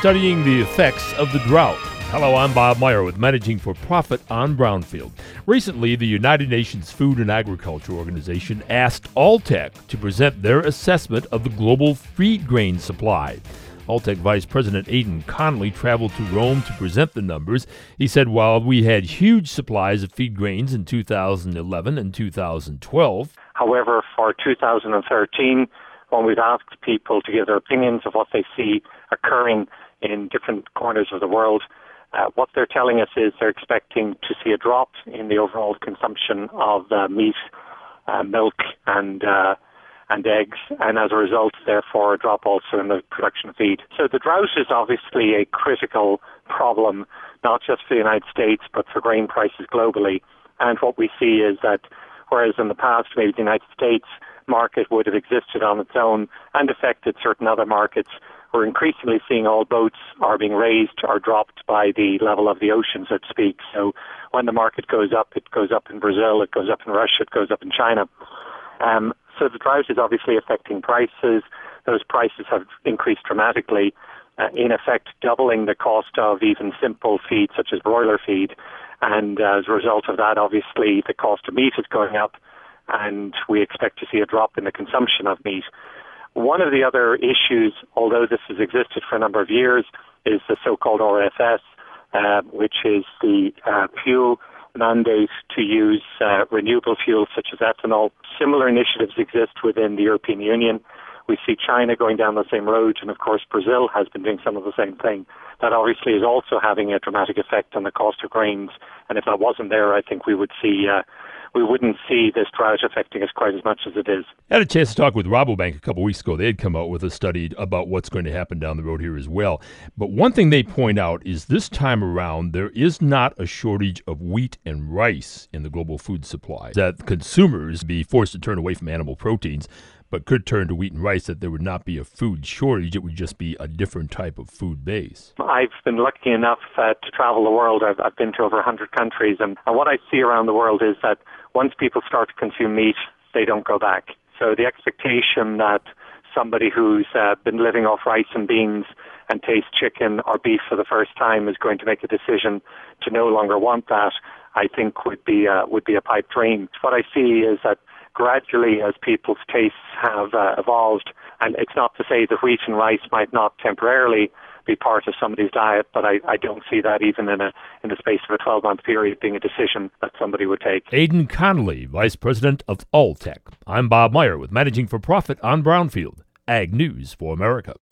studying the effects of the drought. Hello, I'm Bob Meyer with Managing for Profit on Brownfield. Recently, the United Nations Food and Agriculture Organization asked Alltech to present their assessment of the global feed grain supply. Alltech Vice President Aidan Connolly traveled to Rome to present the numbers. He said while we had huge supplies of feed grains in 2011 and 2012. However, for 2013, when we've asked people to give their opinions of what they see occurring in different corners of the world, what they're telling us is they're expecting to see a drop in the overall consumption of meat, milk, and eggs, and as a result, therefore, a drop also in the production of feed. So the drought is obviously a critical problem, not just for the United States, but for grain prices globally. And what we see is that whereas in the past, maybe the United States market would have existed on its own and affected certain other markets, we're increasingly seeing all boats are being raised or dropped by the level of the ocean, so to speak. So when the market goes up, it goes up in Brazil, it goes up in Russia, it goes up in China. So the drought is obviously affecting prices. Those prices have increased dramatically, in effect doubling the cost of even simple feed such as broiler feed. And as a result of that, obviously, the cost of meat is going up, and we expect to see a drop in the consumption of meat. One of the other issues, although this has existed for a number of years, is the so-called RFS, which is the fuel mandate to use renewable fuels such as ethanol. Similar initiatives exist within the European Union. We see China going down the same road, and of course Brazil has been doing some of the same thing. That obviously is also having a dramatic effect on the cost of grains, and if that wasn't there, I think we wouldn't see this drought affecting us quite as much as it is. I had a chance to talk with Rabobank a couple weeks ago. They had come out with a study about what's going to happen down the road here as well. But one thing they point out is this time around, there is not a shortage of wheat and rice in the global food supply. That consumers be forced to turn away from animal proteins, but could turn to wheat and rice, that there would not be a food shortage. It would just be a different type of food base. I've been lucky enough to travel the world. I've been to over 100 countries, and what I see around the world is that once people start to consume meat, they don't go back. So the expectation that somebody who's been living off rice and beans and tastes chicken or beef for the first time is going to make a decision to no longer want that, I think would be a pipe dream. What I see is that gradually, as people's tastes have evolved, and it's not to say that wheat and rice might not temporarily be part of somebody's diet, but I don't see that even in the space of a 12-month period being a decision that somebody would take. Aidan Connolly, Vice President of Alltech. I'm Bob Meyer with Managing for Profit on Brownfield, Ag News for America.